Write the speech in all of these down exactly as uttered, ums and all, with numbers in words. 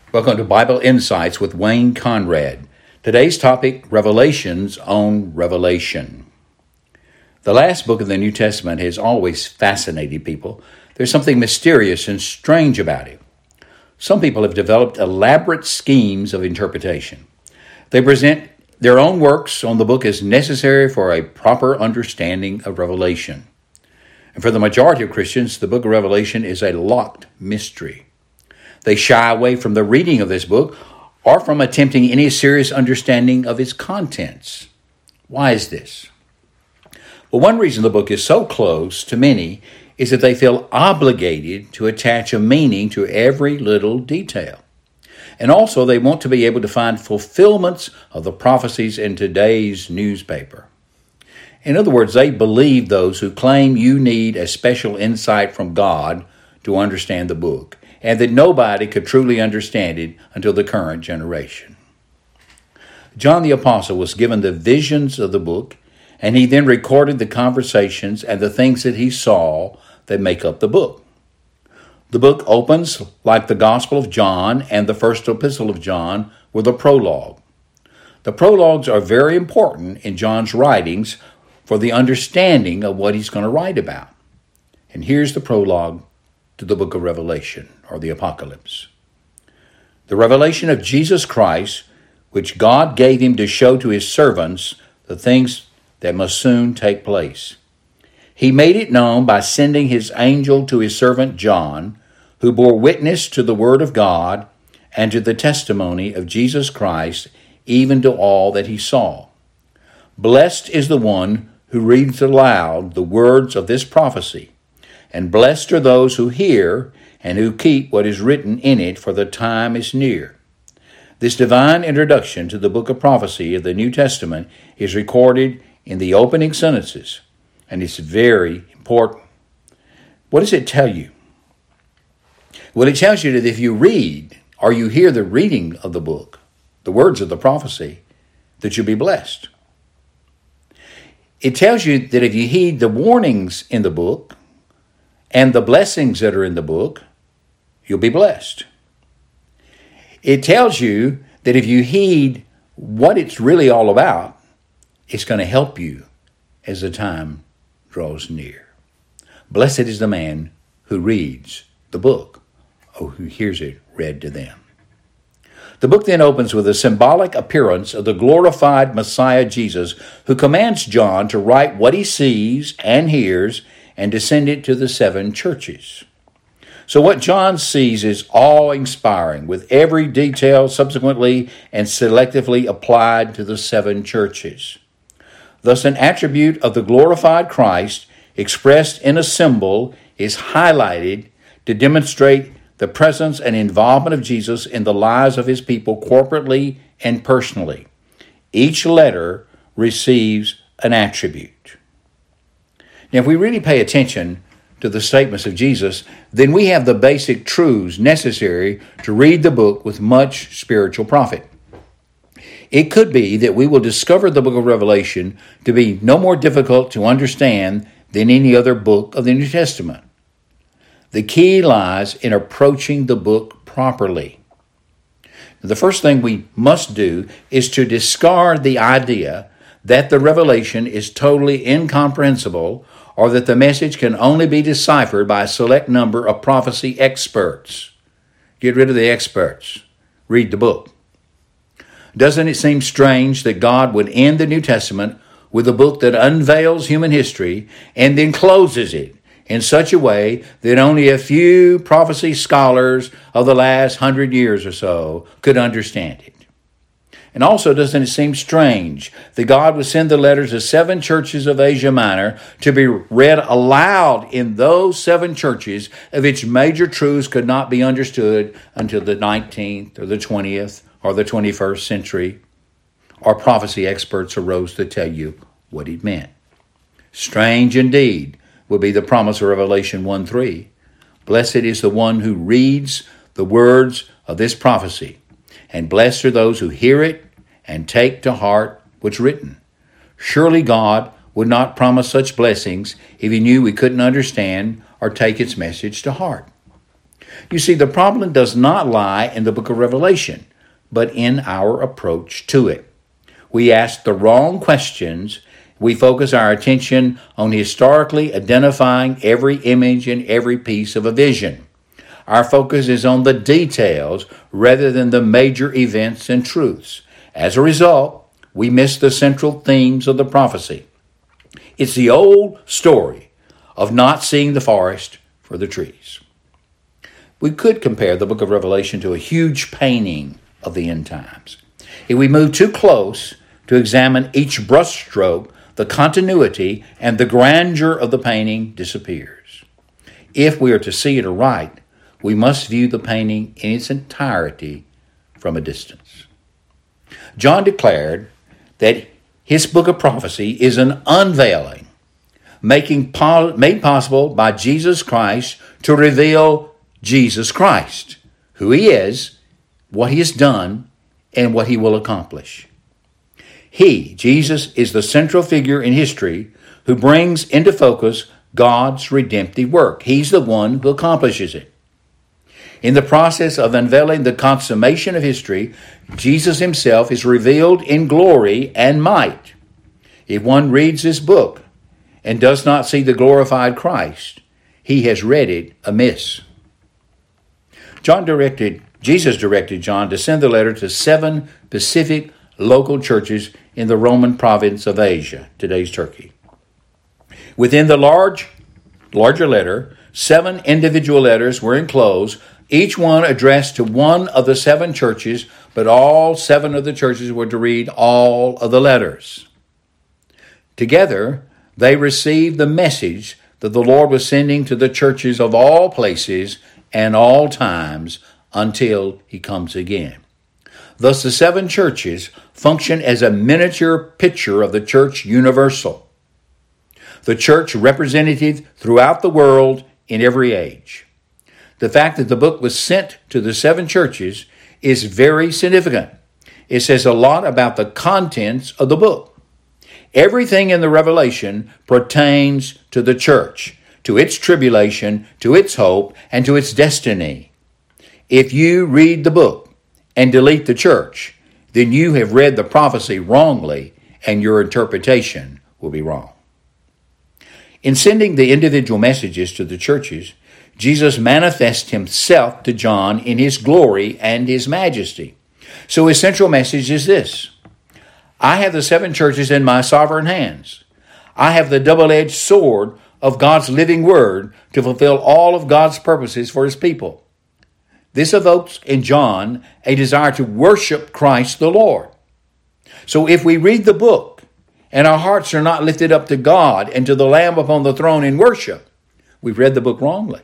Welcome to Bible Insights with Wayne Conrad. Today's topic, Revelations on Revelation. The last book of the New Testament has always fascinated people. There's something mysterious and strange about it. Some people have developed elaborate schemes of interpretation. They present their own works on the book as necessary for a proper understanding of Revelation. And for the majority of Christians, the book of Revelation is a locked mystery. They shy away from the reading of this book or from attempting any serious understanding of its contents. Why is this? Well, one reason the book is so close to many is that they feel obligated to attach a meaning to every little detail. And also, they want to be able to find fulfillments of the prophecies in today's newspaper. In other words, they believe those who claim you need a special insight from God to understand the book, and that nobody could truly understand it until the current generation. John the Apostle was given the visions of the book, and he then recorded the conversations and the things that he saw that make up the book. The book opens like the Gospel of John and the first epistle of John with a prologue. The prologues are very important in John's writings for the understanding of what he's going to write about. And here's the prologue to the book of Revelation, or the Apocalypse. The revelation of Jesus Christ, which God gave him to show to his servants the things that must soon take place. He made it known by sending his angel to his servant John, who bore witness to the word of God and to the testimony of Jesus Christ, even to all that he saw. Blessed is the one who reads aloud the words of this prophecy, and blessed are those who hear and who keep what is written in it, for the time is near. This divine introduction to the book of prophecy of the New Testament is recorded in the opening sentences, and it's very important. What does it tell you? Well, it tells you that if you read or you hear the reading of the book, the words of the prophecy, that you'll be blessed. It tells you that if you heed the warnings in the book and the blessings that are in the book, you'll be blessed. It tells you that if you heed what it's really all about, it's going to help you as the time draws near. Blessed is the man who reads the book, or who hears it read to them. The book then opens with a symbolic appearance of the glorified Messiah Jesus, who commands John to write what he sees and hears and to send it to the seven churches. So what John sees is awe-inspiring, with every detail subsequently and selectively applied to the seven churches. Thus, an attribute of the glorified Christ, expressed in a symbol, is highlighted to demonstrate the presence and involvement of Jesus in the lives of his people corporately and personally. Each letter receives an attribute. Now, if we really pay attention to the statements of Jesus, then we have the basic truths necessary to read the book with much spiritual profit. It could be that we will discover the book of Revelation to be no more difficult to understand than any other book of the New Testament. The key lies in approaching the book properly. The first thing we must do is to discard the idea that the revelation is totally incomprehensible, or that the message can only be deciphered by a select number of prophecy experts. Get rid of the experts. Read the book. Doesn't it seem strange that God would end the New Testament with a book that unveils human history and then closes it in such a way that only a few prophecy scholars of the last hundred years or so could understand it? And also, doesn't it seem strange that God would send the letters of seven churches of Asia Minor to be read aloud in those seven churches, of which major truths could not be understood until the nineteenth or the twentieth or the twenty-first century, or prophecy experts arose to tell you what it meant? Strange indeed would be the promise of Revelation one three. Blessed is the one who reads the words of this prophecy, and blessed are those who hear it and take to heart what's written. Surely God would not promise such blessings if he knew we couldn't understand or take its message to heart. You see, the problem does not lie in the book of Revelation, but in our approach to it. We ask the wrong questions. We focus our attention on historically identifying every image and every piece of a vision. Our focus is on the details rather than the major events and truths. As a result, we miss the central themes of the prophecy. It's the old story of not seeing the forest for the trees. We could compare the book of Revelation to a huge painting of the end times. If we move too close to examine each brushstroke, the continuity and the grandeur of the painting disappears. If we are to see it aright, we must view the painting in its entirety from a distance. John declared that his book of prophecy is an unveiling, making po- made possible by Jesus Christ to reveal Jesus Christ, who he is, what he has done, and what he will accomplish. He, Jesus, is the central figure in history who brings into focus God's redemptive work. He's the one who accomplishes it. In the process of unveiling the consummation of history, Jesus himself is revealed in glory and might. If one reads this book and does not see the glorified Christ, he has read it amiss. John directed, Jesus directed John to send the letter to seven specific local churches in the Roman province of Asia, today's Turkey. Within the large, larger letter, seven individual letters were enclosed, each one addressed to one of the seven churches, but all seven of the churches were to read all of the letters. Together, they received the message that the Lord was sending to the churches of all places and all times until he comes again. Thus, the seven churches function as a miniature picture of the church universal, the church representative throughout the world in every age. The fact that the book was sent to the seven churches is very significant. It says a lot about the contents of the book. Everything in the Revelation pertains to the church, to its tribulation, to its hope, and to its destiny. If you read the book and delete the church, then you have read the prophecy wrongly, and your interpretation will be wrong. In sending the individual messages to the churches, Jesus manifests himself to John in his glory and his majesty. So his central message is this: I have the seven churches in my sovereign hands. I have the double-edged sword of God's living word to fulfill all of God's purposes for his people. This evokes in John a desire to worship Christ the Lord. So if we read the book and our hearts are not lifted up to God and to the Lamb upon the throne in worship, we've read the book wrongly.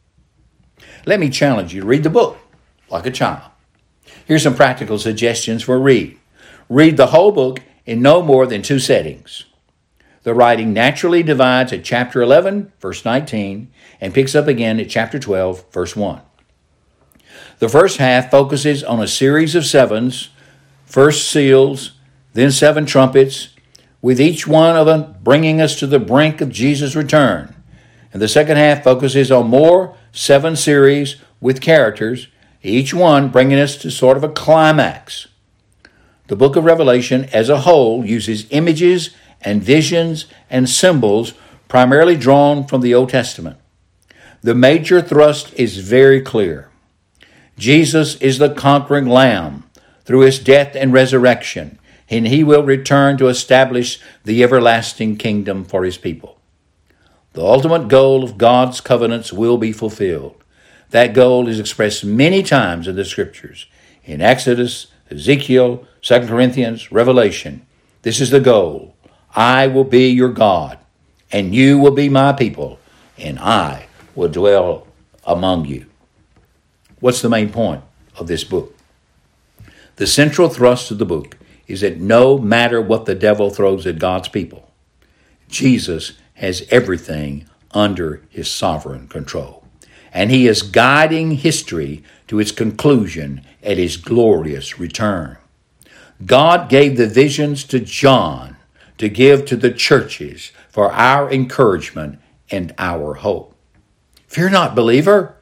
Let me challenge you to read the book like a child. Here's some practical suggestions for read. Read the whole book in no more than two settings. The writing naturally divides at chapter eleven, verse nineteen, and picks up again at chapter twelve, verse one. The first half focuses on a series of sevens, first seals, then seven trumpets, with each one of them bringing us to the brink of Jesus' return. And the second half focuses on more seven series with characters, each one bringing us to sort of a climax. The book of Revelation as a whole uses images and visions and symbols primarily drawn from the Old Testament. The major thrust is very clear. Jesus is the conquering Lamb through his death and resurrection, and he will return to establish the everlasting kingdom for his people. The ultimate goal of God's covenants will be fulfilled. That goal is expressed many times in the Scriptures, in Exodus, Ezekiel, Second Corinthians, Revelation. This is the goal. I will be your God, and you will be my people, and I will dwell among you. What's the main point of this book? The central thrust of the book is that no matter what the devil throws at God's people, Jesus has everything under his sovereign control. And he is guiding history to its conclusion at his glorious return. God gave the visions to John to give to the churches for our encouragement and our hope. Fear not, believer.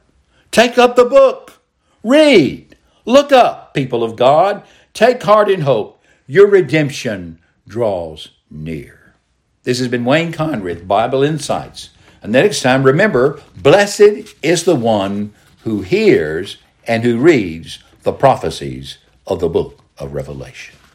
Take up the book. Read. Look up, people of God. Take heart in hope. Your redemption draws near. This has been Wayne Conrad, Bible Insights. And next time, remember, blessed is the one who hears and who reads the prophecies of the book of Revelation.